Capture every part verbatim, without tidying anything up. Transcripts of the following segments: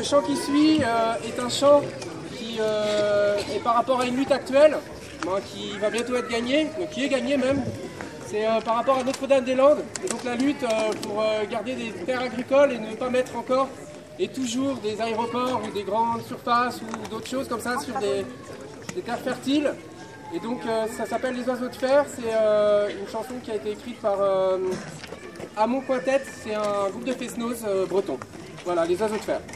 chant qui suit euh, est un chant qui euh, est par rapport à une lutte actuelle, hein, qui va bientôt être gagnée, donc qui est gagnée même. C'est euh, par rapport à Notre-Dame-des-Landes, et donc la lutte euh, pour euh, garder des terres agricoles et ne pas mettre encore et toujours des aéroports ou des grandes surfaces ou d'autres choses comme ça sur des, des terres fertiles. Et donc euh, ça s'appelle Les Oiseaux de Fer, c'est euh, une chanson qui a été écrite par euh, Amon Quintet, c'est un groupe de fesnos euh, breton. Voilà, Les Oiseaux de Fer.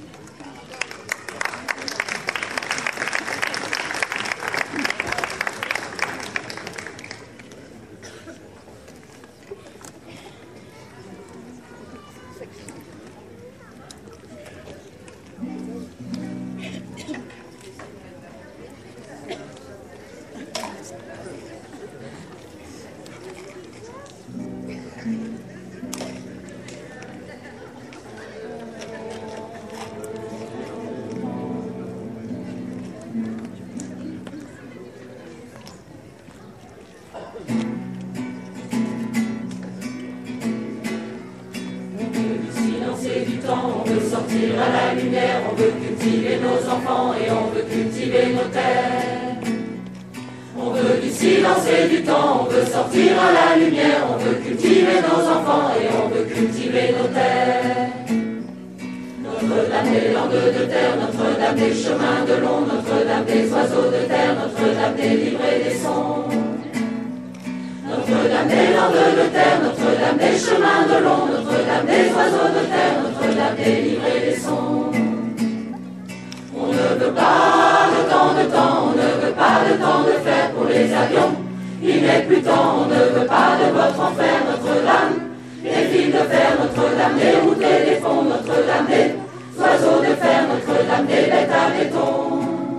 On veut sortir à la lumière, on veut cultiver nos enfants et on veut cultiver nos terres. On veut du silence et du temps, on veut sortir à la lumière, on veut cultiver nos enfants et on veut cultiver nos terres. Notre-Dame des langues de terre, Notre-Dame des chemins de long, Notre-Dame des oiseaux de terre, Notre-Dame des livres et des sons. Notre-Dame des langues de terre, Notre-Dame des chemins de long, Notre-Dame des oiseaux de terre, Notre-Dame des livres et des sons. On ne veut pas de temps de temps, on ne veut pas de temps de fer pour les avions. Il n'est plus temps, on ne veut pas de votre enfer, Notre-Dame. Des fils de fer, Notre-Dame des routes et des fonds, Notre-Dame des oiseaux de fer, Notre-Dame des bêtes à béton.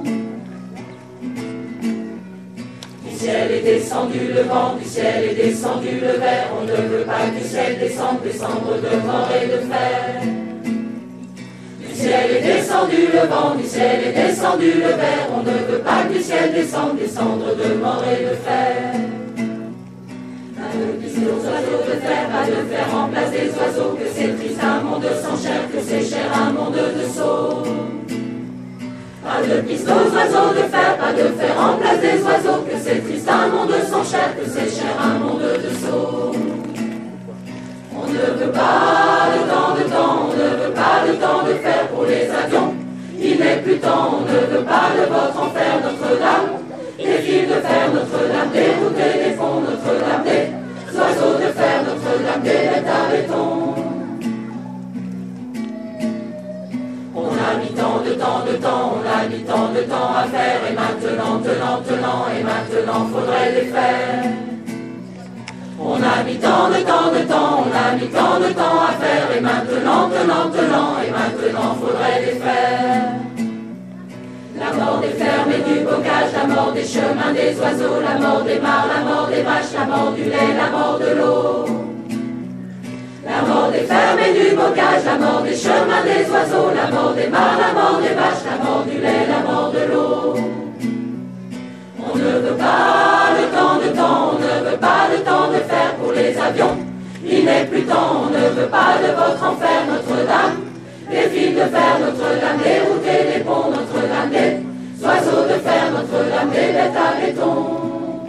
Du ciel est descendu le vent, du ciel est descendu le verre. On ne veut pas que du ciel descende des cendres de mort et de fer. Du ciel est descendu le vent, du ciel est descendu le verre. On ne veut pas que du ciel descende des cendres de mort et de fer. Pas de piste aux oiseaux de fer, pas de fer en place des oiseaux. Que c'est triste un monde sans chair, que c'est cher un monde de sots. Pas de piste aux oiseaux de fer, pas de fer en place des oiseaux. Que c'est triste un monde sans chair, que c'est cher un monde de sots. On ne veut pas de temps de temps, on ne veut pas de temps de fer pour les avions. Il n'est plus temps, on ne veut pas de votre enfer, Notre-Dame. Des fils de fer, Notre-Dame, des routes et des fonds, Notre-Dame, des oiseaux de fer, Notre-Dame, des bêtes à béton. On a mis tant de temps de temps, on a mis tant de temps à faire, et maintenant, tenant, tenant, et maintenant faudrait les faire. On a mis tant de temps de temps, on a mis tant de temps à faire, et maintenant, tenant, tenant, et maintenant faudrait les faire. La mort des fermes et du bocage, la mort des chemins des oiseaux, la mort des mares, la mort des vaches, la mort du lait, la mort de l'eau. La mort des fermes et du bocage, la mort des chemins des oiseaux, la mort des mares, la mort des vaches, la mort du lait, la mort de l'eau. On ne veut pas de temps de temps, on ne veut pas de temps de fer pour les avions. Il n'est plus temps, on ne veut pas de votre enfer, Notre-Dame. Des fils de fer, Notre-Dame, des routes et des ponts, Notre-Dame, des oiseaux de fer, Notre-Dame, des bêtes à béton.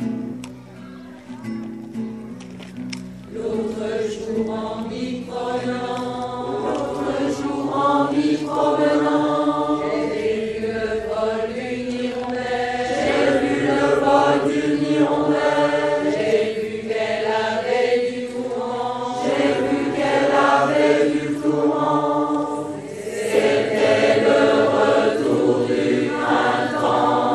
L'autre jour en m'y promenant, l'autre jour en m'y promenant, j'ai vu le vol d'une hirondelle, j'ai vu le vol d'une hirondelle, j'ai vu qu'elle avait du tourment, j'ai vu qu'elle avait du tourment. C'était le retour du printemps.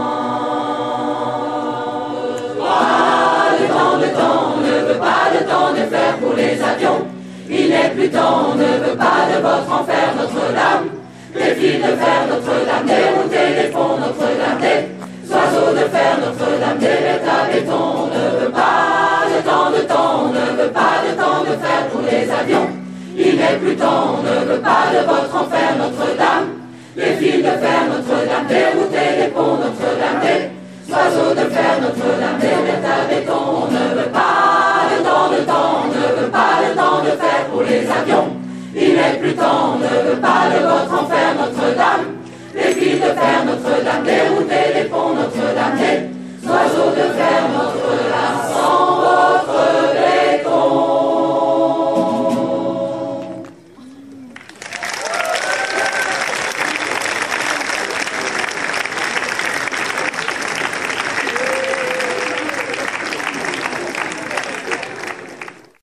Pas de temps de temps, on ne veut pas de temps de fer pour les avions. Il n'est plus temps, on ne veut pas de votre enfer, Notre-Dame. Des fils de fer, Notre-Dame, des routes et des ponts, Notre-Dame, des oiseaux de fer, Notre-Dame, des bêtes à béton. On ne veut pas de temps de temps, on ne veut pas de temps de fer pour les avions. Il n'est plus temps, on ne veut pas de votre enfer, Notre-Dame. Des fils de fer, Notre-Dame, des routes et des ponts, Notre-Dame, des oiseaux de fer, Notre-Dame, des bêtes à béton. On ne veut pas de temps de temps, on ne veut pas de temps de fer pour les avions. Il n'est plus temps, on ne veut pas de votre enfer, de fer.